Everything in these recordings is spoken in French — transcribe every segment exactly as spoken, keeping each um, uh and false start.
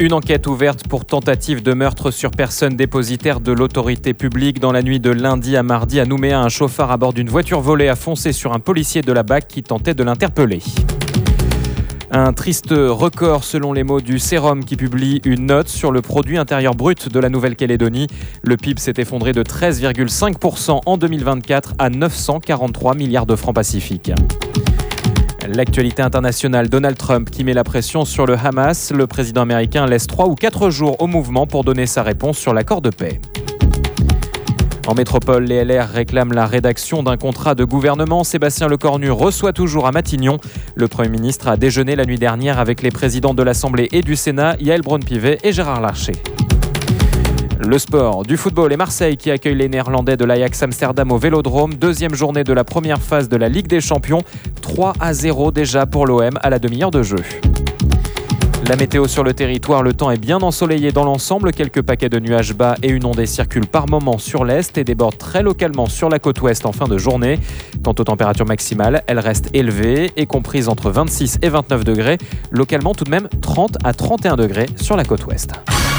Une enquête ouverte pour tentative de meurtre sur personne dépositaire de l'autorité publique. Dans la nuit de lundi à mardi à Nouméa, un chauffard à bord d'une voiture volée a foncé sur un policier de la B A C qui tentait de l'interpeller. Un triste record selon les mots du Sérum qui publie une note sur le produit intérieur brut de la Nouvelle-Calédonie. Le P I B s'est effondré de treize virgule cinq pour cent en deux mille vingt-quatre à neuf cent quarante-trois milliards de francs pacifiques. L'actualité internationale, Donald Trump qui met la pression sur le Hamas. Le président américain laisse trois ou quatre jours au mouvement pour donner sa réponse sur l'accord de paix. En métropole, les L R réclament la rédaction d'un contrat de gouvernement. Sébastien Lecornu reçoit toujours à Matignon. Le Premier ministre a déjeuné la nuit dernière avec les présidents de l'Assemblée et du Sénat, Yaël Braun-Pivet et Gérard Larcher. Le sport, du football et Marseille qui accueille les Néerlandais de l'Ajax Amsterdam au Vélodrome. Deuxième journée de la première phase de la Ligue des Champions. trois à zéro déjà pour l'O M à la demi-heure de jeu. La météo sur le territoire, le temps est bien ensoleillé dans l'ensemble. Quelques paquets de nuages bas et une ondée circulent par moments sur l'est et débordent très localement sur la côte ouest en fin de journée. Quant aux températures maximales, elles restent élevées et comprises entre vingt-six et vingt-neuf degrés. Localement tout de même trente à trente et un degrés sur la côte ouest.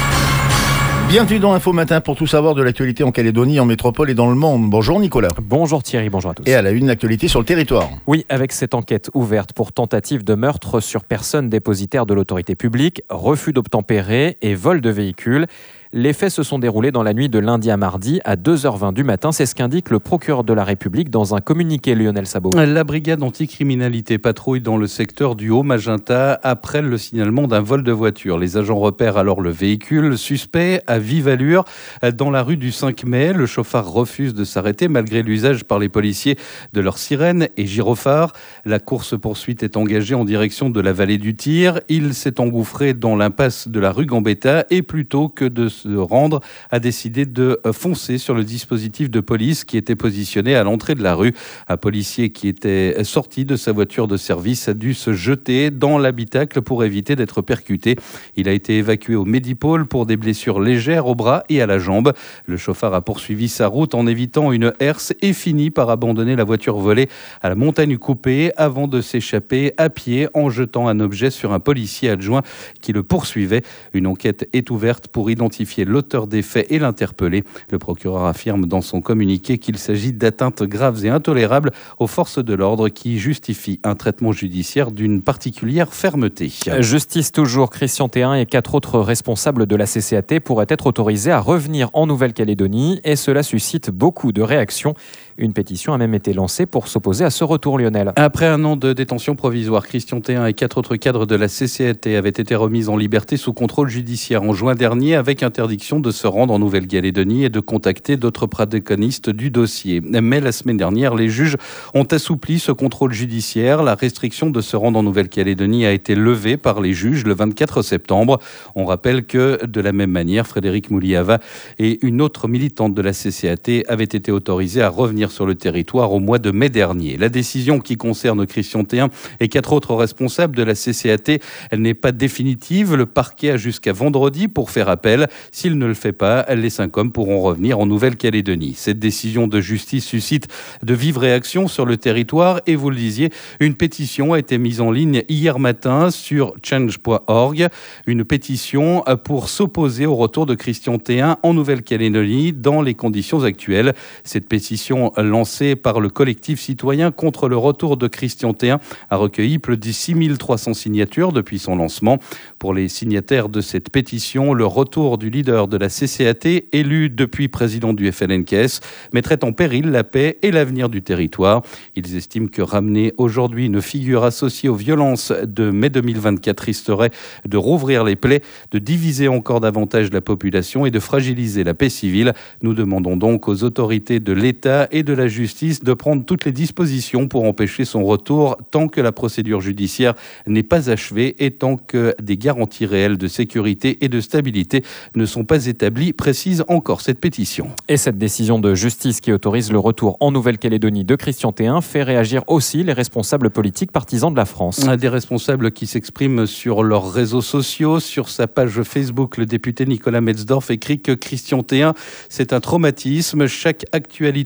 Bienvenue dans Info Matin pour tout savoir de l'actualité en Calédonie, en métropole et dans le monde. Bonjour Nicolas. Bonjour Thierry, bonjour à tous. Et à la une, l'actualité sur le territoire. Oui, avec cette enquête ouverte pour tentative de meurtre sur personne dépositaire de l'autorité publique, refus d'obtempérer et vol de véhicules. Les faits se sont déroulés dans la nuit de lundi à mardi à deux heures vingt du matin. C'est ce qu'indique le procureur de la République dans un communiqué, Lionel Sabot. La brigade anticriminalité patrouille dans le secteur du Haut-Magenta après le signalement d'un vol de voiture. Les agents repèrent alors le véhicule suspect à vive allure dans la rue du cinq mai. Le chauffard refuse de s'arrêter malgré l'usage par les policiers de leurs sirènes et gyrophares. La course-poursuite est engagée en direction de la vallée du Tir. Il s'est engouffré dans l'impasse de la rue Gambetta et plutôt que de se rendre, a décidé de foncer sur le dispositif de police qui était positionné à l'entrée de la rue. Un policier qui était sorti de sa voiture de service a dû se jeter dans l'habitacle pour éviter d'être percuté. Il a été évacué au Médipôle pour des blessures légères au bras et à la jambe. Le chauffard a poursuivi sa route en évitant une herse et finit par abandonner la voiture volée à la Montagne Coupée avant de s'échapper à pied en jetant un objet sur un policier adjoint qui le poursuivait. Une enquête est ouverte pour identifier l'auteur des faits et l'interpeller. Le procureur affirme dans son communiqué qu'il s'agit d'atteintes graves et intolérables aux forces de l'ordre qui justifient un traitement judiciaire d'une particulière fermeté. Justice toujours, Christian Théin et quatre autres responsables de la C C A T pourraient être autorisés à revenir en Nouvelle-Calédonie et cela suscite beaucoup de réactions. Une pétition a même été lancée pour s'opposer à ce retour, Lionel. Après un an de détention provisoire, Christian Théin et quatre autres cadres de la C C A T avaient été remis en liberté sous contrôle judiciaire en juin dernier avec interdiction de se rendre en Nouvelle-Calédonie et de contacter d'autres protagonistes du dossier. Mais la semaine dernière, les juges ont assoupli ce contrôle judiciaire. La restriction de se rendre en Nouvelle-Calédonie a été levée par les juges le vingt-quatre septembre. On rappelle que, de la même manière, Frédéric Mouliava et une autre militante de la C C A T avaient été autorisés à revenir sur le territoire au mois de mai dernier. La décision qui concerne Christian Théin et quatre autres responsables de la C C A T, elle n'est pas définitive. Le parquet a jusqu'à vendredi pour faire appel. S'il ne le fait pas, les cinq hommes pourront revenir en Nouvelle-Calédonie. Cette décision de justice suscite de vives réactions sur le territoire et vous le disiez, une pétition a été mise en ligne hier matin sur change point org. Une pétition pour s'opposer au retour de Christian Théin en Nouvelle-Calédonie dans les conditions actuelles. Cette pétition lancée par le collectif citoyen contre le retour de Christian Théin a recueilli plus de six mille trois cents signatures depuis son lancement. Pour les signataires de cette pétition, le retour du leader de la C C A T, élu depuis président du F L N K S, mettrait en péril la paix et l'avenir du territoire. Ils estiment que ramener aujourd'hui une figure associée aux violences de mai deux mille vingt-quatre risquerait de rouvrir les plaies, de diviser encore davantage la population et de fragiliser la paix civile. Nous demandons donc aux autorités de l'État et de la justice de prendre toutes les dispositions pour empêcher son retour tant que la procédure judiciaire n'est pas achevée et tant que des garanties réelles de sécurité et de stabilité ne sont pas établies, précise encore cette pétition. Et cette décision de justice qui autorise le retour en Nouvelle-Calédonie de Christian Théin fait réagir aussi les responsables politiques partisans de la France. Des responsables qui s'expriment sur leurs réseaux sociaux. Sur sa page Facebook, le député Nicolas Metzdorf écrit que Christian Théin, c'est un traumatisme. Chaque actualité le concerne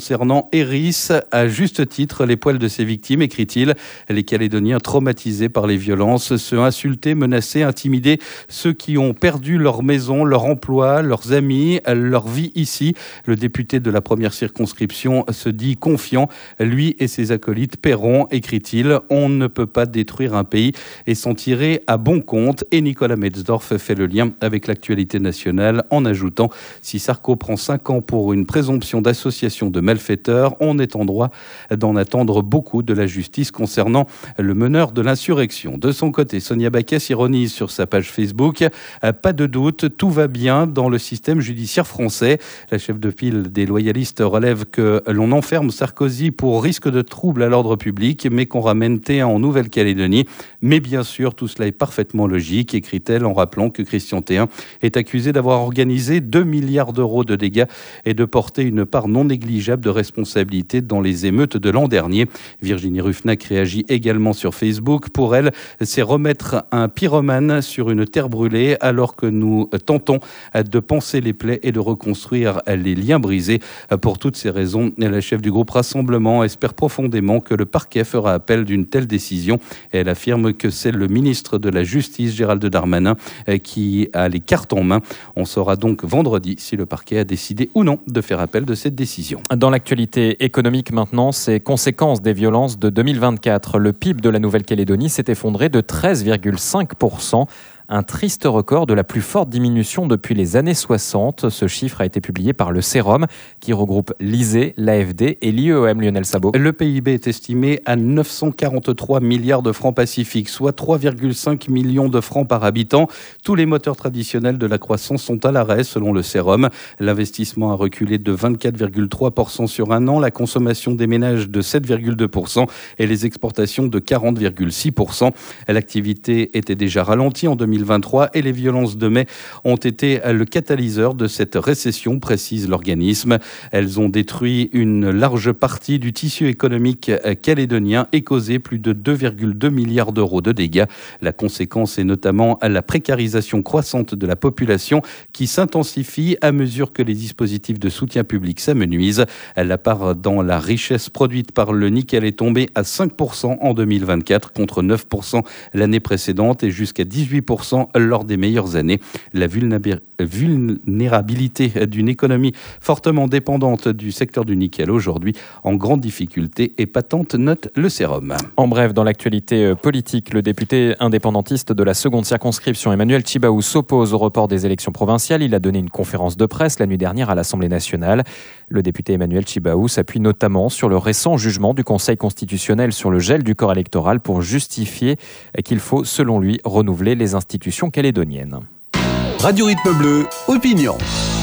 concernant Eris. À juste titre, les poils de ses victimes, écrit-il. Les Calédoniens traumatisés par les violences, ceux insultés, menacés, intimidés, ceux qui ont perdu leur maison, leur emploi, leurs amis, leur vie ici. Le député de la première circonscription se dit confiant. Lui et ses acolytes paieront, écrit-il. On ne peut pas détruire un pays et s'en tirer à bon compte. Et Nicolas Metzdorf fait le lien avec l'actualité nationale en ajoutant « Si Sarko prend cinq ans pour une présomption d'association de malfaiteurs, on est en droit d'en attendre beaucoup de la justice concernant le meneur de l'insurrection. » De son côté, Sonia Backès ironise sur sa page Facebook « Pas de doute, tout va bien dans le système judiciaire français. » La chef de file des loyalistes relève que l'on enferme Sarkozy pour risque de trouble à l'ordre public, mais qu'on ramène Théin en Nouvelle-Calédonie. Mais bien sûr, tout cela est parfaitement logique, écrit-elle en rappelant que Christian Théin est accusé d'avoir organisé deux milliards d'euros de dégâts et de porter une part non négligeable de responsabilité dans les émeutes de l'an dernier. Virginie Ruffnac réagit également sur Facebook. Pour elle, c'est remettre un pyromane sur une terre brûlée alors que nous tentons de panser les plaies et de reconstruire les liens brisés. Pour toutes ces raisons, la chef du groupe Rassemblement espère profondément que le parquet fera appel d'une telle décision. Elle affirme que c'est le ministre de la Justice, Gérald Darmanin, qui a les cartes en main. On saura donc vendredi si le parquet a décidé ou non de faire appel de cette décision. Dans l'actualité économique maintenant, ces conséquences des violences de deux mille vingt-quatre. Le P I B de la Nouvelle-Calédonie s'est effondré de treize virgule cinq pour cent. Un triste record de la plus forte diminution depuis les années soixante. Ce chiffre a été publié par le Cérom, qui regroupe l'I S E E, l'A F D et l'I E M. Lionel Sabot. Le P I B est estimé à neuf cent quarante-trois milliards de francs pacifiques, soit trois virgule cinq millions de francs par habitant. Tous les moteurs traditionnels de la croissance sont à l'arrêt, selon le Cérom. L'investissement a reculé de vingt-quatre virgule trois pour cent sur un an, la consommation des ménages de sept virgule deux pour cent et les exportations de quarante virgule six pour cent. L'activité était déjà ralentie en deux mille vingt-trois et les violences de mai ont été le catalyseur de cette récession, précise l'organisme. Elles ont détruit une large partie du tissu économique calédonien et causé plus de deux virgule deux milliards d'euros de dégâts. La conséquence est notamment la précarisation croissante de la population qui s'intensifie à mesure que les dispositifs de soutien public s'amenuisent. La part dans la richesse produite par le nickel est tombée à cinq pour cent en deux mille vingt-quatre contre neuf pour cent l'année précédente et jusqu'à dix-huit pour cent lors des meilleures années. La vulnérabilité d'une économie fortement dépendante du secteur du nickel aujourd'hui en grande difficulté et patente, note le Cérom. En bref, dans l'actualité politique, le député indépendantiste de la seconde circonscription, Emmanuel Tjibaou, s'oppose au report des élections provinciales. Il a donné une conférence de presse la nuit dernière à l'Assemblée nationale. Le député Emmanuel Tjibaou s'appuie notamment sur le récent jugement du Conseil constitutionnel sur le gel du corps électoral pour justifier qu'il faut, selon lui, renouveler les institutions calédoniennes. Radio Rythme Bleu, opinion.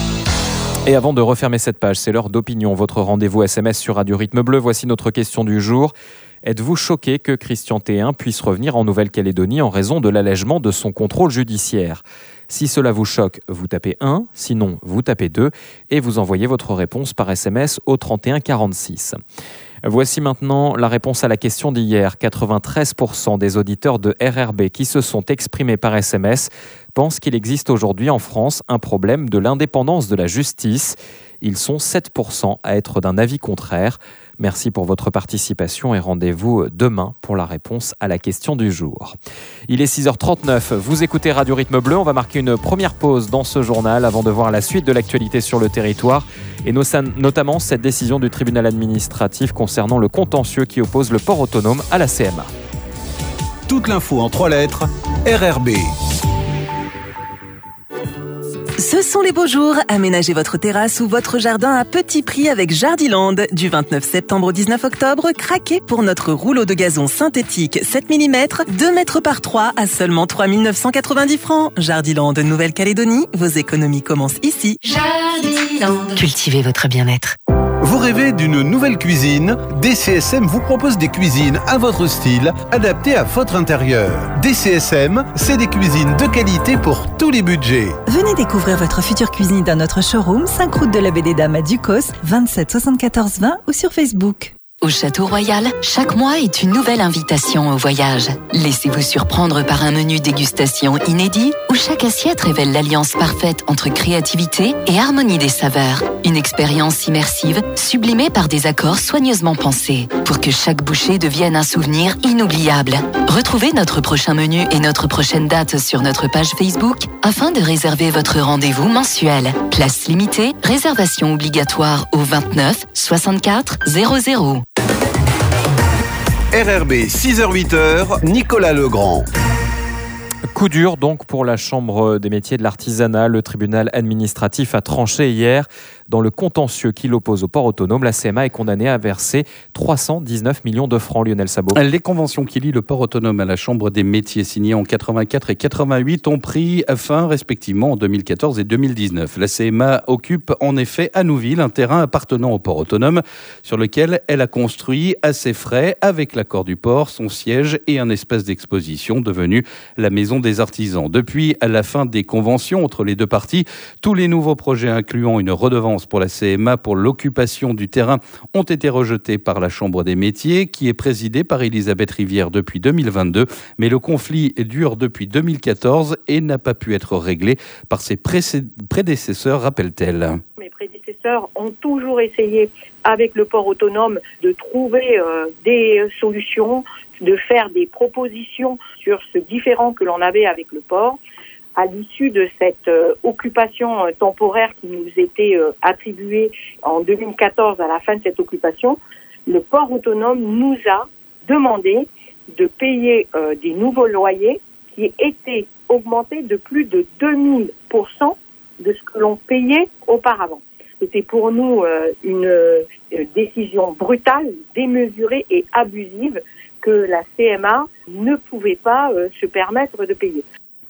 Et avant de refermer cette page, c'est l'heure d'opinion. Votre rendez-vous S M S sur Radio Rythme Bleu. Voici notre question du jour. Êtes-vous choqué que Christian Théin puisse revenir en Nouvelle-Calédonie en raison de l'allègement de son contrôle judiciaire ? Si cela vous choque, vous tapez un, sinon vous tapez deux et vous envoyez votre réponse par S M S au trente et un quarante-six. Voici maintenant la réponse à la question d'hier. quatre-vingt-treize pour cent des auditeurs de R R B qui se sont exprimés par S M S pensent qu'il existe aujourd'hui en France un problème de l'indépendance de la justice. Ils sont sept pour cent à être d'un avis contraire. Merci pour votre participation et rendez-vous demain pour la réponse à la question du jour. Il est six heures trente-neuf, vous écoutez Radio Rythme Bleu. On va marquer une première pause dans ce journal avant de voir la suite de l'actualité sur le territoire et notamment cette décision du tribunal administratif concernant le contentieux qui oppose le port autonome à la C M A. Toute l'info en trois lettres, R R B. Ce sont les beaux jours. Aménagez votre terrasse ou votre jardin à petit prix avec Jardiland. Du vingt-neuf septembre au dix-neuf octobre, craquez pour notre rouleau de gazon synthétique sept millimètres, deux mètres par trois à seulement trois mille neuf cent quatre-vingt-dix francs. Jardiland, Nouvelle-Calédonie, vos économies commencent ici. Jardiland. Cultivez votre bien-être. Vous rêvez d'une nouvelle cuisine ? D C S M vous propose des cuisines à votre style, adaptées à votre intérieur. D C S M, c'est des cuisines de qualité pour tous les budgets. Venez découvrir votre future cuisine dans notre showroom, cinq route de la Baie des Dames à Ducos, vingt-sept soixante-quatorze vingt ou sur Facebook. Au Château Royal, chaque mois est une nouvelle invitation au voyage. Laissez-vous surprendre par un menu dégustation inédit où chaque assiette révèle l'alliance parfaite entre créativité et harmonie des saveurs. Une expérience immersive sublimée par des accords soigneusement pensés pour que chaque bouchée devienne un souvenir inoubliable. Retrouvez notre prochain menu et notre prochaine date sur notre page Facebook afin de réserver votre rendez-vous mensuel. Place limitée, réservation obligatoire au vingt-neuf soixante-quatre zéro zéro. R R B six heures huit heures, Nicolas Legrand. Coup dur donc pour la Chambre des métiers de l'artisanat. Le tribunal administratif a tranché hier. Dans le contentieux qui l'oppose au port autonome, la C M A est condamnée à verser trois cent dix-neuf millions de francs. Lionel Sabot. Les conventions qui lient le port autonome à la Chambre des métiers signées en quatre-vingt-quatre et quatre-vingt-huit ont pris fin respectivement en deux mille quatorze et deux mille dix-neuf. La C M A occupe en effet à Nouville un terrain appartenant au port autonome sur lequel elle a construit à ses frais, avec l'accord du port, son siège et un espace d'exposition devenu la Maison des Artisans. Depuis la fin des conventions entre les deux parties, tous les nouveaux projets incluant une redevance pour la C M A pour l'occupation du terrain ont été rejetés par la Chambre des métiers, qui est présidée par Elisabeth Rivière depuis deux mille vingt-deux. Mais le conflit dure depuis deux mille quatorze et n'a pas pu être réglé par ses prédécesseurs, rappelle-t-elle. Mes prédécesseurs ont toujours essayé, avec le port autonome, de trouver euh, des solutions, de faire des propositions sur ce différend que l'on avait avec le port. À l'issue de cette euh, occupation euh, temporaire qui nous était euh, attribuée en deux mille quatorze, à la fin de cette occupation, le port autonome nous a demandé de payer euh, des nouveaux loyers qui étaient augmentés de plus de deux mille pour cent de ce que l'on payait auparavant. C'était pour nous euh, une euh, décision brutale, démesurée et abusive que la C M A ne pouvait pas euh, se permettre de payer.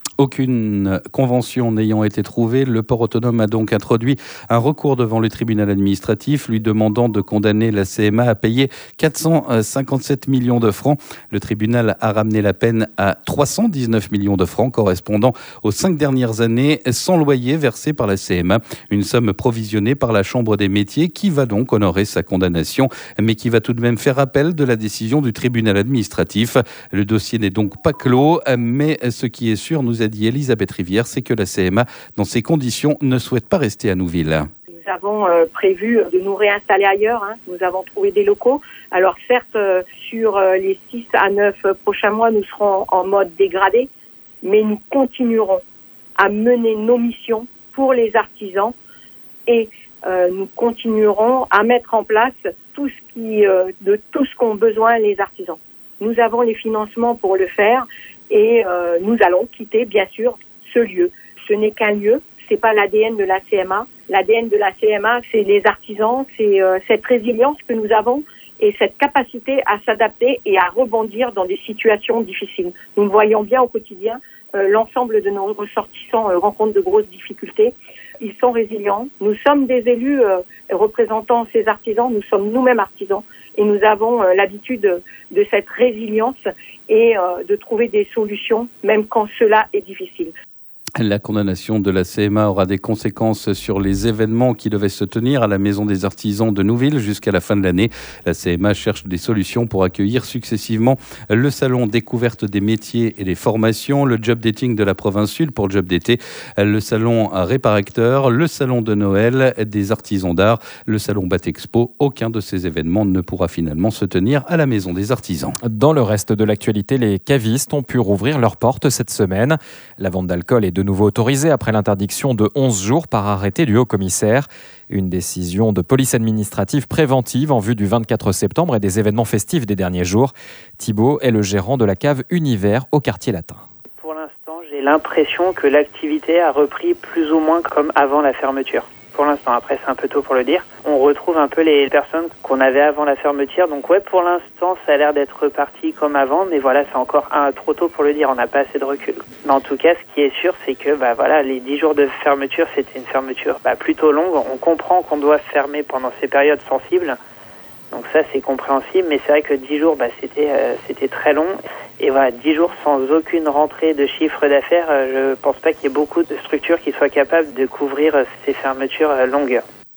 Aucune convention n'ayant été trouvée, le port autonome a donc introduit un recours devant le tribunal administratif lui demandant de condamner la C M A à payer quatre cent cinquante-sept millions de francs. Le tribunal a ramené la peine à trois cent dix-neuf millions de francs, correspondant aux cinq dernières années sans loyer versé par la C M A. Une somme provisionnée par la Chambre des métiers qui va donc honorer sa condamnation, mais qui va tout de même faire appel de la décision du tribunal administratif. Le dossier n'est donc pas clos, mais ce qui est sûr, nous a dit Elisabeth Rivière, c'est que la C M A, dans ces conditions, ne souhaite pas rester à Nouville. Nous avons euh, prévu de nous réinstaller ailleurs. Hein. Nous avons trouvé des locaux. Alors certes, euh, sur euh, les six à neuf prochains mois, nous serons en mode dégradé, mais nous continuerons à mener nos missions pour les artisans et euh, nous continuerons à mettre en place tout ce qui, euh, de tout ce qu'ont besoin les artisans. Nous avons les financements pour le faire. Et euh, nous allons quitter, bien sûr, ce lieu. Ce n'est qu'un lieu, c'est pas l'A D N de la C M A. L'A D N de la C M A, c'est les artisans, c'est euh, cette résilience que nous avons et cette capacité à s'adapter et à rebondir dans des situations difficiles. Nous le voyons bien au quotidien, euh, l'ensemble de nos ressortissants euh, rencontrent de grosses difficultés. Ils sont résilients. Nous sommes des élus euh, représentant ces artisans, nous sommes nous-mêmes artisans et nous avons euh, l'habitude de, de cette résilience et euh, de trouver des solutions, même quand cela est difficile. La condamnation de la C M A aura des conséquences sur les événements qui devaient se tenir à la Maison des Artisans de Nouville jusqu'à la fin de l'année. La C M A cherche des solutions pour accueillir successivement le salon découverte des métiers et des formations, le job dating de la province sud pour le job d'été, le salon Réparacteur, le salon de Noël des artisans d'art, le salon Batexpo. Aucun de ces événements ne pourra finalement se tenir à la Maison des Artisans. Dans le reste de l'actualité, les cavistes ont pu rouvrir leurs portes cette semaine. La vente d'alcool est de nouveau autorisée après l'interdiction de onze jours par arrêté du haut-commissaire. Une décision de police administrative préventive en vue du vingt-quatre septembre et des événements festifs des derniers jours. Thibaut est le gérant de la cave Univers au quartier latin. Pour l'instant, j'ai l'impression que l'activité a repris plus ou moins comme avant la fermeture. Pour l'instant, après c'est un peu tôt pour le dire. On retrouve un peu les personnes qu'on avait avant la fermeture. Donc ouais, pour l'instant, ça a l'air d'être reparti comme avant, mais voilà, c'est encore un, trop tôt pour le dire. On n'a pas assez de recul. Mais en tout cas, ce qui est sûr, c'est que bah voilà, les dix jours de fermeture, c'était une fermeture bah, plutôt longue. On comprend qu'on doit fermer pendant ces périodes sensibles. Donc ça, c'est compréhensible, mais c'est vrai que dix jours, bah, c'était euh, c'était très long. Et voilà, dix jours sans aucune rentrée de chiffre d'affaires, euh, je pense pas qu'il y ait beaucoup de structures qui soient capables de couvrir euh, ces fermetures euh, longues.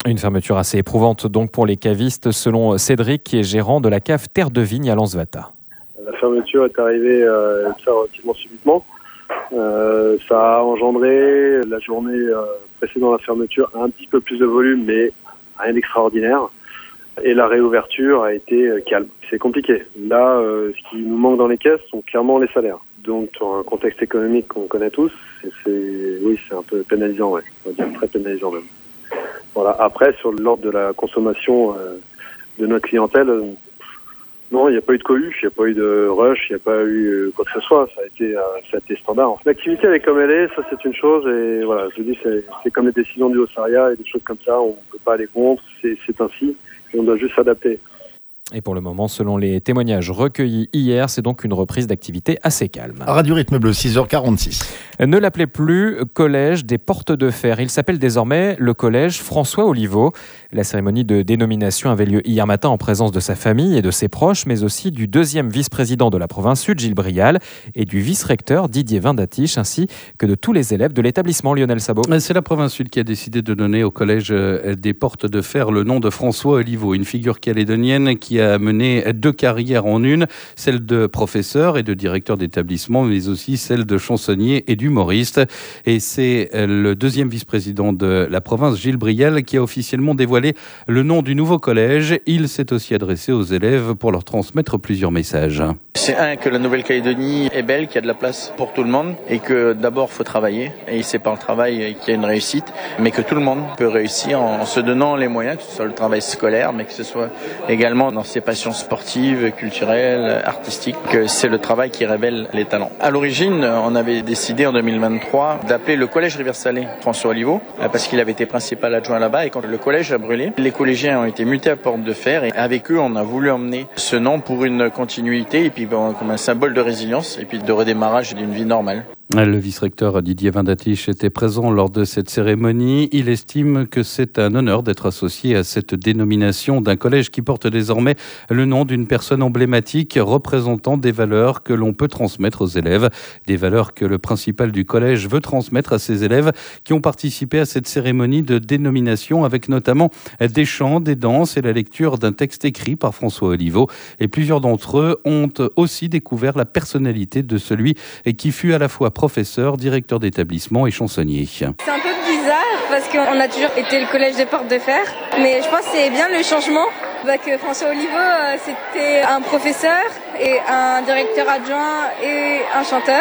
Une fermeture assez éprouvante donc pour les cavistes, selon Cédric, qui est gérant de la cave Terre de Vigne à Lansvata. La fermeture est arrivée euh, relativement subitement. Euh, ça a engendré la journée euh, précédant la fermeture un petit peu plus de volume, mais rien d'extraordinaire. Et la réouverture a été euh, calme. C'est compliqué. Là, euh, ce qui nous manque dans les caisses sont clairement les salaires. Donc, dans un contexte économique qu'on connaît tous, c'est, c'est, oui, c'est un peu pénalisant, ouais. On va dire très pénalisant même. Voilà. Après, sur l'ordre de la consommation euh, de notre clientèle, euh, non, il n'y a pas eu de cohue, il n'y a pas eu de rush, il n'y a pas eu euh, quoi que ce soit. Ça a été, euh, ça a été standard. L'activité, elle est comme elle est, ça c'est une chose. Et voilà, je vous dis, c'est, c'est comme les décisions du Haut-Saria et des choses comme ça. On ne peut pas aller contre, c'est, c'est ainsi. Et on doit juste s'adapter. Et pour le moment, selon les témoignages recueillis hier, c'est donc une reprise d'activité assez calme. Radio Rythme Bleu, six heures quarante-six. Ne l'appelez plus Collège des Portes de Fer. Il s'appelle désormais le Collège François Oliveau. La cérémonie de dénomination avait lieu hier matin en présence de sa famille et de ses proches, mais aussi du deuxième vice-président de la province sud, Gilles Brial, et du vice-recteur Didier Vindatiche, ainsi que de tous les élèves de l'établissement. Lionel Sabot. C'est la province sud qui a décidé de donner au Collège des Portes de Fer le nom de François Oliveau, une figure calédonienne qui a mené deux carrières en une, celle de professeur et de directeur d'établissement, mais aussi celle de chansonnier et d'humoriste. Et c'est le deuxième vice-président de la province, Gilles Brial, qui a officiellement dévoilé le nom du nouveau collège. Il s'est aussi adressé aux élèves pour leur transmettre plusieurs messages. C'est un, que la Nouvelle-Calédonie est belle, qu'il y a de la place pour tout le monde et que d'abord il faut travailler et c'est par le travail qu'il y a une réussite, mais que tout le monde peut réussir en se donnant les moyens, que ce soit le travail scolaire, mais que ce soit également dans ses passions sportives, culturelles, artistiques, que c'est le travail qui révèle les talents. À l'origine, on avait décidé en deux mille vingt-trois d'appeler le collège Rivière-Salée François Oliveau parce qu'il avait été principal adjoint là-bas et quand le collège a brûlé, les collégiens ont été mutés à Porte de Fer et avec eux on a voulu emmener ce nom pour une continuité et puis bon, comme un symbole de résilience et puis de redémarrage d'une vie normale. Le vice-recteur Didier Vindatiche était présent lors de cette cérémonie. Il estime que c'est un honneur d'être associé à cette dénomination d'un collège qui porte désormais le nom d'une personne emblématique représentant des valeurs que l'on peut transmettre aux élèves. Des valeurs que le principal du collège veut transmettre à ses élèves qui ont participé à cette cérémonie de dénomination avec notamment des chants, des danses et la lecture d'un texte écrit par François Oliveau. Et plusieurs d'entre eux ont aussi découvert la personnalité de celui qui fut à la fois professeur, directeur d'établissement et chansonnier. C'est un peu bizarre parce qu'on a toujours été le collège des Portes de Fer, mais je pense que c'est bien le changement. Bah, que François Oliveau, euh, c'était un professeur et un directeur adjoint et un chanteur.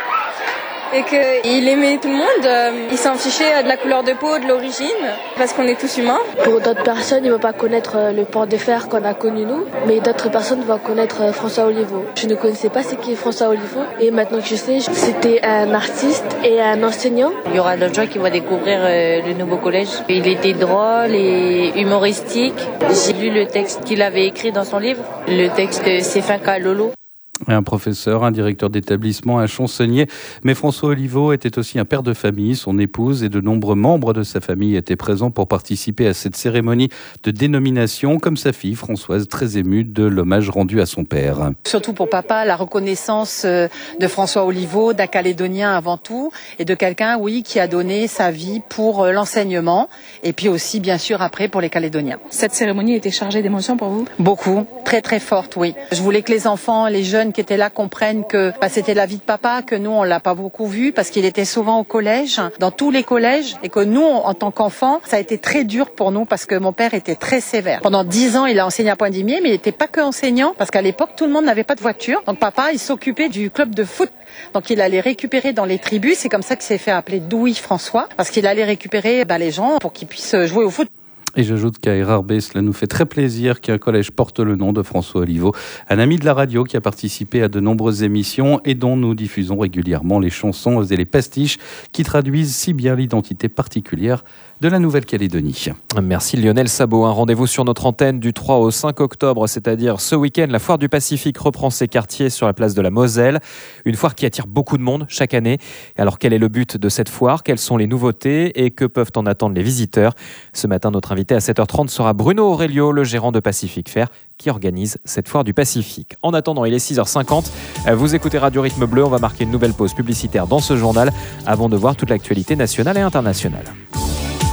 Et qu'il aimait tout le monde, il s'en fichait de la couleur de peau, de l'origine, parce qu'on est tous humains. Pour d'autres personnes, ils ne vont pas connaître le Porte de Fer qu'on a connu nous, mais d'autres personnes vont connaître François Oliveau. Je ne connaissais pas ce qu'est François Oliveau, et maintenant que je sais, c'était un artiste et un enseignant. Il y aura d'autres gens qui vont découvrir le nouveau collège. Il était drôle et humoristique. J'ai lu le texte qu'il avait écrit dans son livre, le texte de Stéphane Kalolo. Un professeur, un directeur d'établissement, un chansonnier. Mais François Oliveau était aussi un père de famille. Son épouse et de nombreux membres de sa famille étaient présents pour participer à cette cérémonie de dénomination, comme sa fille Françoise, très émue de l'hommage rendu à son père. Surtout pour papa, la reconnaissance de François Oliveau, d'un Calédonien avant tout, et de quelqu'un, oui, qui a donné sa vie pour l'enseignement, et puis aussi, bien sûr, après, pour les Calédoniens. Cette cérémonie était chargée d'émotions pour vous ? Beaucoup, très très forte, oui. Je voulais que les enfants, les jeunes qui étaient là comprennent que bah, c'était la vie de papa, que nous on l'a pas beaucoup vu parce qu'il était souvent au collège, dans tous les collèges, et que nous en tant qu'enfants ça a été très dur pour nous parce que mon père était très sévère. Pendant dix ans il a enseigné à Pointe-Dimier, mais il n'était pas que enseignant parce qu'à l'époque tout le monde n'avait pas de voiture, donc papa il s'occupait du club de foot. Donc il allait récupérer dans les tribus, c'est comme ça qu'il s'est fait appeler Douy François, parce qu'il allait récupérer bah, les gens pour qu'ils puissent jouer au foot. Et j'ajoute qu'à Hérarbé, cela nous fait très plaisir qu'un collège porte le nom de François Oliveau, un ami de la radio qui a participé à de nombreuses émissions et dont nous diffusons régulièrement les chansons et les pastiches qui traduisent si bien l'identité particulière de la Nouvelle-Calédonie. Merci Lionel Sabot. Un rendez-vous sur notre antenne du trois au cinq octobre, c'est-à-dire ce week-end. La Foire du Pacifique reprend ses quartiers sur la place de la Moselle. Une foire qui attire beaucoup de monde chaque année. Alors quel est le but de cette foire ? Quelles sont les nouveautés et que peuvent en attendre les visiteurs ? Ce matin, notre invité à sept heures trente sera Bruno Aurelio, le gérant de Pacific Fair, qui organise cette foire du Pacifique. En attendant, il est six heures cinquante. Vous écoutez Radio Rythme Bleu. On va marquer une nouvelle pause publicitaire dans ce journal avant de voir toute l'actualité nationale et internationale.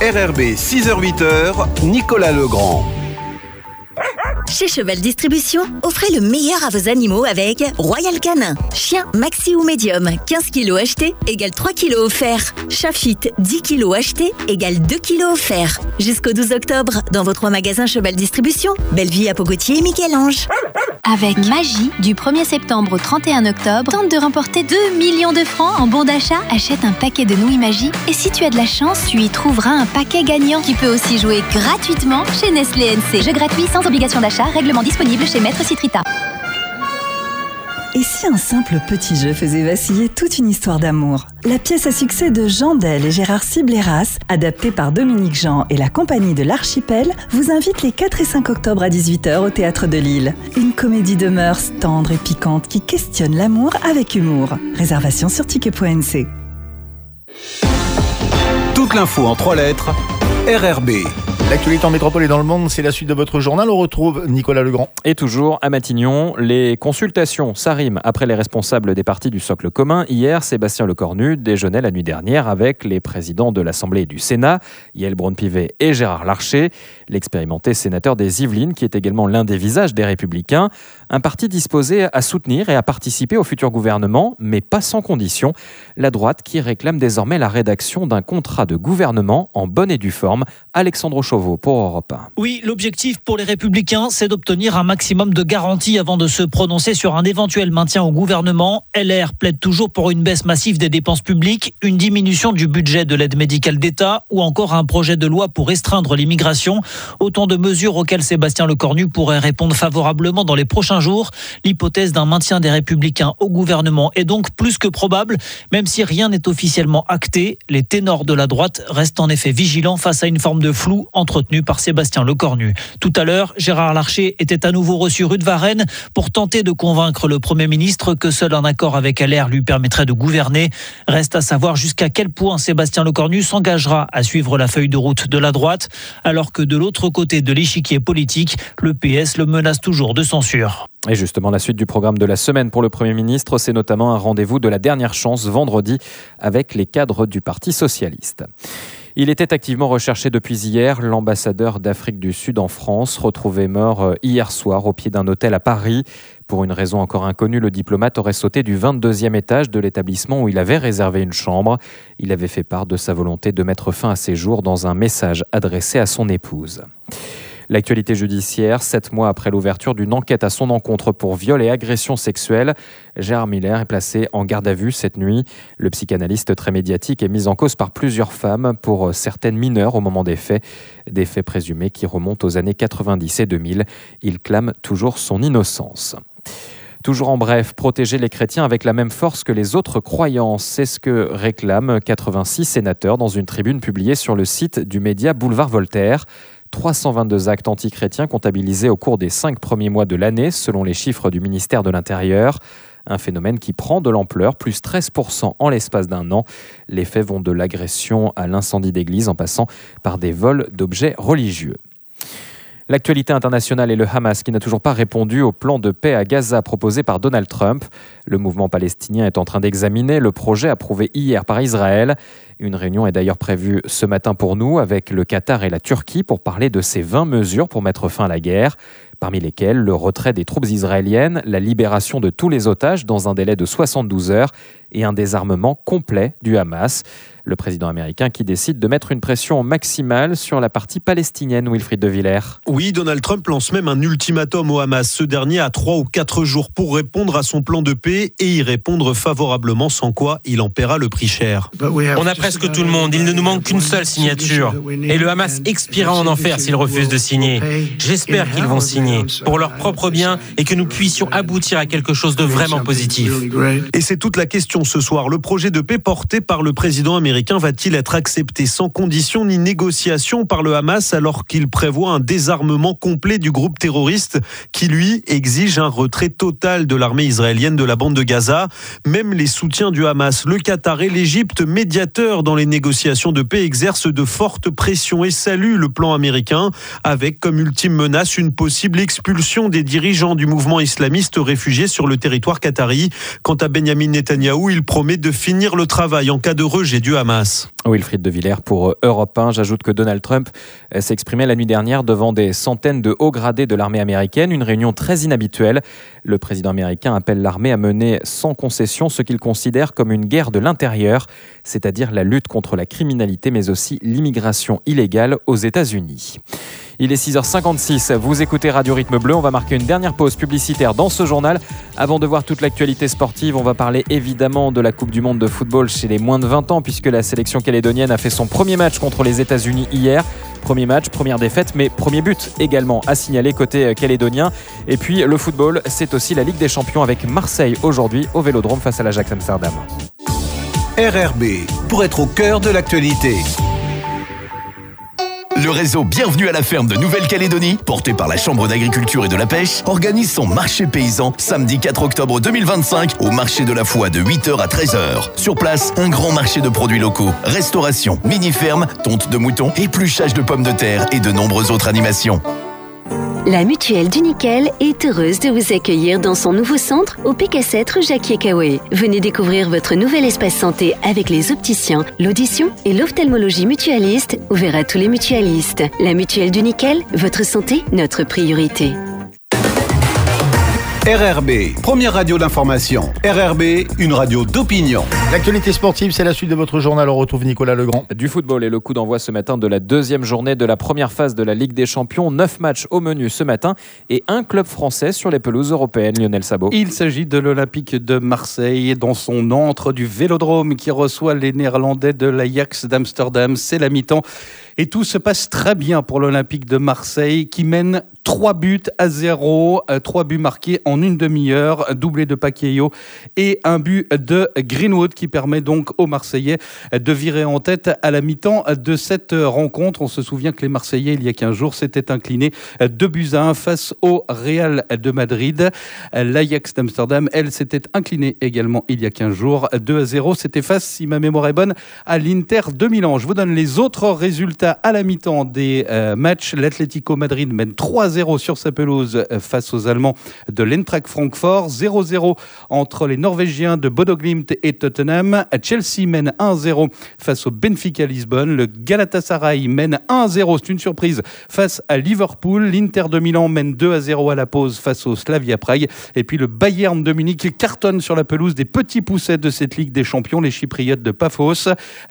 R R B six heures huit heures, Nicolas Legrand. Chez Cheval Distribution, offrez le meilleur à vos animaux avec Royal Canin. Chien maxi ou médium, quinze kilos achetés égale trois kilos offerts. Chat fit, dix kilos achetés égale deux kilos offerts. Jusqu'au douze octobre, dans vos trois magasins Cheval Distribution, Bellevue à Pogotier et Michel-Ange. Avec Magie, du premier septembre au trente et un octobre, tente de remporter deux millions de francs en bon d'achat. Achète un paquet de nouilles Magie et si tu as de la chance, tu y trouveras un paquet gagnant. Tu peux aussi jouer gratuitement chez Nestlé N C. Jeu gratuit sans obligation d'achat, règlement disponible chez Maître Citrita. Et si un simple petit jeu faisait vaciller toute une histoire d'amour ? La pièce à succès de Jean Del et Gérard Cibléras, adaptée par Dominique Jean et la compagnie de l'Archipel, vous invite les quatre et cinq octobre à dix-huit heures au Théâtre de Lille. Une comédie de mœurs tendre et piquante qui questionne l'amour avec humour. Réservation sur ticket point n c. Toute l'info en trois lettres, R R B. L'actualité en métropole et dans le monde, c'est la suite de votre journal. On retrouve Nicolas Legrand. Et toujours à Matignon, les consultations s'arriment après les responsables des partis du socle commun. Hier, Sébastien Lecornu déjeunait la nuit dernière avec les présidents de l'Assemblée et du Sénat, Yael Braun-Pivet et Gérard Larcher, l'expérimenté sénateur des Yvelines, qui est également l'un des visages des Républicains. Un parti disposé à soutenir et à participer au futur gouvernement, mais pas sans condition. La droite qui réclame désormais la rédaction d'un contrat de gouvernement en bonne et due forme. Alexandre Chauveau pour Europe un. Oui, l'objectif pour les Républicains, c'est d'obtenir un maximum de garanties avant de se prononcer sur un éventuel maintien au gouvernement. L R plaide toujours pour une baisse massive des dépenses publiques, une diminution du budget de l'aide médicale d'État ou encore un projet de loi pour restreindre l'immigration. Autant de mesures auxquelles Sébastien Lecornu pourrait répondre favorablement dans les prochains jours. L'hypothèse d'un maintien des Républicains au gouvernement est donc plus que probable, même si rien n'est officiellement acté. Les ténors de la droite restent en effet vigilants face à une forme de flou entretenu par Sébastien Lecornu. Tout à l'heure, Gérard Larcher était à nouveau reçu rue de Varennes pour tenter de convaincre le Premier ministre que seul un accord avec L R lui permettrait de gouverner. Reste à savoir jusqu'à quel point Sébastien Lecornu s'engagera à suivre la feuille de route de la droite, alors que de l'autre côté de l'échiquier politique, le P S le menace toujours de censure. Et justement, la suite du programme de la semaine pour le Premier ministre, c'est notamment un rendez-vous de la dernière chance vendredi avec les cadres du Parti socialiste. Il était activement recherché depuis hier. L'ambassadeur d'Afrique du Sud en France, retrouvé mort hier soir au pied d'un hôtel à Paris. Pour une raison encore inconnue, le diplomate aurait sauté du vingt-deuxième étage de l'établissement où il avait réservé une chambre. Il avait fait part de sa volonté de mettre fin à ses jours dans un message adressé à son épouse. L'actualité judiciaire, sept mois après l'ouverture d'une enquête à son encontre pour viol et agression sexuelle, Gérard Miller est placé en garde à vue cette nuit. Le psychanalyste très médiatique est mis en cause par plusieurs femmes pour certaines mineures au moment des faits, des faits présumés qui remontent aux années quatre-vingt-dix et deux mille. Il clame toujours son innocence. Toujours en bref, protéger les chrétiens avec la même force que les autres croyances, c'est ce que réclament quatre-vingt-six sénateurs dans une tribune publiée sur le site du média Boulevard Voltaire. trois cent vingt-deux actes antichrétiens comptabilisés au cours des cinq premiers mois de l'année, selon les chiffres du ministère de l'Intérieur. Un phénomène qui prend de l'ampleur, plus treize pour cent en l'espace d'un an. Les faits vont de l'agression à l'incendie d'église en passant par des vols d'objets religieux. L'actualité internationale est le Hamas qui n'a toujours pas répondu au plan de paix à Gaza proposé par Donald Trump. Le mouvement palestinien est en train d'examiner le projet approuvé hier par Israël. Une réunion est d'ailleurs prévue ce matin pour nous avec le Qatar et la Turquie pour parler de ces vingt mesures pour mettre fin à la guerre, parmi lesquelles le retrait des troupes israéliennes, la libération de tous les otages dans un délai de soixante-douze heures et un désarmement complet du Hamas. Le président américain qui décide de mettre une pression maximale sur la partie palestinienne, Wilfried de Villers. Oui, Donald Trump lance même un ultimatum au Hamas. Ce dernier a trois ou quatre jours pour répondre à son plan de paix et y répondre favorablement, sans quoi il en paiera le prix cher. On a presque tout le monde, il ne nous manque qu'une seule signature. Et le Hamas expirera en enfer s'ils refusent de signer. J'espère qu'ils vont signer, pour leur propre bien, et que nous puissions aboutir à quelque chose de vraiment positif. Et c'est toute la question ce soir. Le projet de paix porté par le président américain va-t-il être accepté sans condition ni négociation par le Hamas alors qu'il prévoit un désarmement complet du groupe terroriste qui, lui, exige un retrait total de l'armée israélienne de la bande de Gaza. Même les soutiens du Hamas, le Qatar et l'Égypte, médiateurs dans les négociations de paix, exercent de fortes pressions et saluent le plan américain avec comme ultime menace une possible expulsion des dirigeants du mouvement islamiste réfugiés sur le territoire qatari. Quant à Benyamin Netanyahou, il promet de finir le travail en cas de rejet du Hamas. Hamas. Wilfried de Villers pour Europe un. J'ajoute que Donald Trump s'exprimait la nuit dernière devant des centaines de hauts gradés de l'armée américaine, une réunion très inhabituelle. Le président américain appelle l'armée à mener sans concession ce qu'il considère comme une guerre de l'intérieur, c'est-à-dire la lutte contre la criminalité mais aussi l'immigration illégale aux États-Unis. Il est six heures cinquante-six, vous écoutez Radio Rythme Bleu, on va marquer une dernière pause publicitaire dans ce journal. Avant de voir toute l'actualité sportive, on va parler évidemment de la Coupe du Monde de football chez les moins de vingt ans puisque la sélection calédonienne a fait son premier match contre les États-Unis hier. Premier match, première défaite, mais premier but également à signaler côté calédonien. Et puis le football, c'est aussi la Ligue des Champions avec Marseille aujourd'hui au Vélodrome face à l'Ajax Amsterdam. R R B, pour être au cœur de l'actualité. Le réseau Bienvenue à la ferme de Nouvelle-Calédonie, porté par la Chambre d'agriculture et de la pêche, organise son marché paysan samedi quatre octobre deux mille vingt-cinq au marché de la foi de huit heures à treize heures. Sur place, un grand marché de produits locaux, restauration, mini-ferme, tonte de moutons, épluchage de pommes de terre et de nombreuses autres animations. La Mutuelle du Nickel est heureuse de vous accueillir dans son nouveau centre au P K sept rue Jacquier-Caoué. Venez découvrir votre nouvel espace santé avec les opticiens, l'audition et l'ophtalmologie mutualiste, ouvert à tous les mutualistes. La Mutuelle du Nickel, votre santé, notre priorité. R R B, première radio d'information. R R B, une radio d'opinion. L'actualité sportive, c'est la suite de votre journal. On retrouve Nicolas Legrand. Du football et le coup d'envoi ce matin de la deuxième journée de la première phase de la Ligue des Champions. Neuf matchs au menu ce matin et un club français sur les pelouses européennes. Lionel Sabot. Il s'agit de l'Olympique de Marseille dans son antre du Vélodrome qui reçoit les Néerlandais de l'Ajax d'Amsterdam. C'est la mi-temps. Et tout se passe très bien pour l'Olympique de Marseille qui mène trois buts à zéro, trois buts marqués en une demi-heure, doublé de Paqueyo et un but de Greenwood qui permet donc aux Marseillais de virer en tête à la mi-temps de cette rencontre. On se souvient que les Marseillais, il y a quinze jours, s'étaient inclinés deux buts à un face au Real de Madrid. L'Ajax d'Amsterdam, elle, s'était inclinée également il y a quinze jours, deux à zéro. C'était face, si ma mémoire est bonne, à l'Inter de Milan. Je vous donne les autres résultats à la mi-temps des euh, matchs. L'Atlético Madrid mène trois à zéro sur sa pelouse euh, face aux Allemands de l'Eintracht Francfort. zéro à zéro entre les Norvégiens de Bodo Glimt et Tottenham. Chelsea mène un à zéro face au Benfica Lisbonne. Le Galatasaray mène un à zéro, c'est une surprise, face à Liverpool. L'Inter de Milan mène deux à zéro à la pause face au Slavia Prague. Et puis le Bayern de Munich cartonne sur la pelouse des petits poussets de cette Ligue des Champions, les Chypriotes de Paphos.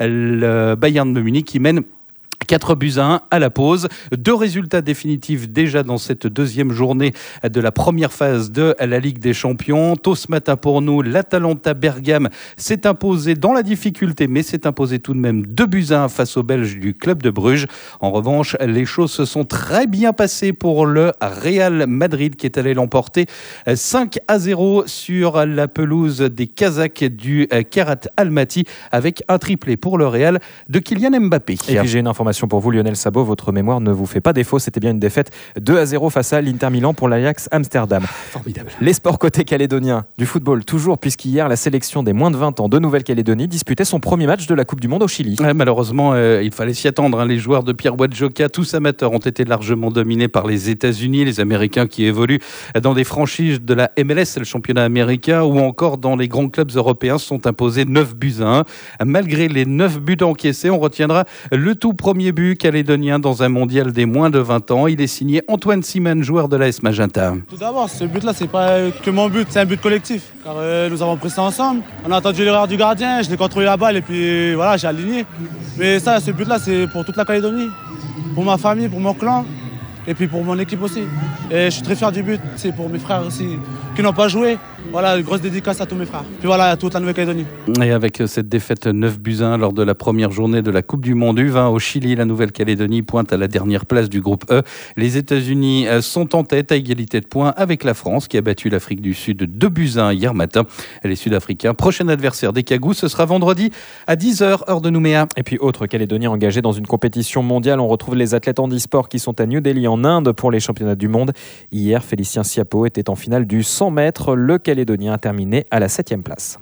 Le Bayern de Munich qui mène quatre buts à un à la pause. Deux résultats définitifs déjà dans cette deuxième journée de la première phase de la Ligue des Champions. Tôt ce matin pour nous, l'Atalanta Bergame s'est imposé dans la difficulté, mais s'est imposé tout de même deux buts à un face aux Belges du club de Bruges. En revanche, les choses se sont très bien passées pour le Real Madrid qui est allé l'emporter cinq à zéro sur la pelouse des Kazakhs du Karat Almaty avec un triplé pour le Real de Kylian Mbappé. Et puis j'ai une information pour vous, Lionel Sabot, votre mémoire ne vous fait pas défaut, c'était bien une défaite deux à zéro face à l'Inter Milan pour l'Ajax Amsterdam. Formidable. Les sports côté calédonien, du football toujours, puisqu'hier la sélection des moins de vingt ans de Nouvelle-Calédonie disputait son premier match de la Coupe du Monde au Chili. Ouais, malheureusement, euh, il fallait s'y attendre. Hein. Les joueurs de Pierre Wadjoka, tous amateurs, ont été largement dominés par les États-Unis, les Américains qui évoluent dans des franchises de la M L S, le championnat américain, ou encore dans les grands clubs européens, se sont imposés neuf buts à un. Malgré les neuf buts encaissés, on retiendra le tout premier but calédonien dans un mondial des moins de vingt ans. Il est signé Antoine Siman, joueur de l'A S Magenta. Tout d'abord, ce but-là, c'est pas que mon but, c'est un but collectif. Car euh, nous avons pris ça ensemble. On a entendu l'erreur du gardien, je l'ai contrôlé la balle et puis voilà, j'ai aligné. Mais ça, ce but-là, c'est pour toute la Calédonie, pour ma famille, pour mon clan. Et puis pour mon équipe aussi. Et je suis très fier du but. C'est pour mes frères aussi qui n'ont pas joué. Voilà, une grosse dédicace à tous mes frères. Puis voilà, à toute la Nouvelle-Calédonie. Et avec cette défaite neuf buts à un lors de la première journée de la Coupe du Monde U vingt au Chili, la Nouvelle-Calédonie pointe à la dernière place du groupe E. Les États-Unis sont en tête à égalité de points avec la France qui a battu l'Afrique du Sud deux buts à un hier matin. Les Sud-Africains, prochain adversaire des Cagous, ce sera vendredi à dix heures, heure de Nouméa. Et puis autre Calédonien engagé dans une compétition mondiale, on retrouve les athlètes handisport qui sont à New Delhi en Inde pour les championnats du monde. Hier, Félicien Siapo était en finale du cent mètres. Le Calédonien a terminé à la septième place.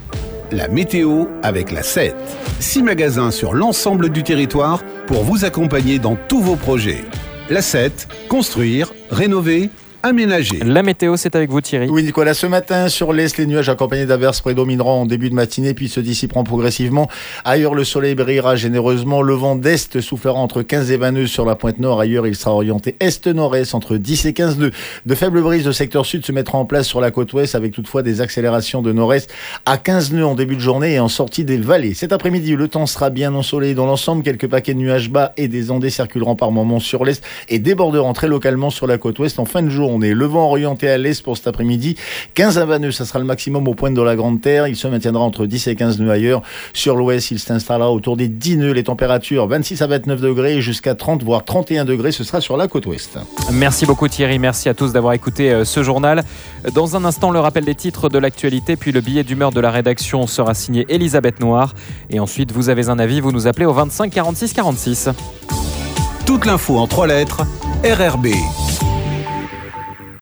La météo avec la sept. Six magasins sur l'ensemble du territoire pour vous accompagner dans tous vos projets. La sept, construire, rénover, aménagés. La météo, c'est avec vous Thierry. Oui Nicolas, ce matin sur l'Est, les nuages accompagnés d'averses prédomineront en début de matinée puis se dissiperont progressivement. Ailleurs, le soleil brillera généreusement. Le vent d'Est soufflera entre quinze et vingt nœuds sur la pointe nord. Ailleurs, il sera orienté Est-Nord-Est entre dix et quinze nœuds. De faibles brises de secteur sud se mettront en place sur la côte ouest avec toutefois des accélérations de nord-est à quinze nœuds en début de journée et en sortie des vallées. Cet après-midi, le temps sera bien ensoleillé dans l'ensemble. Quelques paquets de nuages bas et des ondées circuleront par moments sur l'Est et déborderont très localement sur la côte ouest en fin de journée. Le vent orienté à l'Est pour cet après-midi, quinze à vingt nœuds, ça sera le maximum aux pointes de la Grande Terre. Il se maintiendra entre dix et quinze nœuds ailleurs. Sur l'ouest, il s'installera autour des dix nœuds. Les températures vingt-six à vingt-neuf degrés et jusqu'à trente voire trente et un degrés, ce sera sur la côte ouest. Merci beaucoup Thierry, merci à tous d'avoir écouté ce journal. Dans un instant, le rappel des titres de l'actualité, puis le billet d'humeur de la rédaction sera signé Elisabeth Noir. Et ensuite, vous avez un avis, vous nous appelez au vingt-cinq quarante-six quarante-six. Toute l'info en trois lettres, R R B.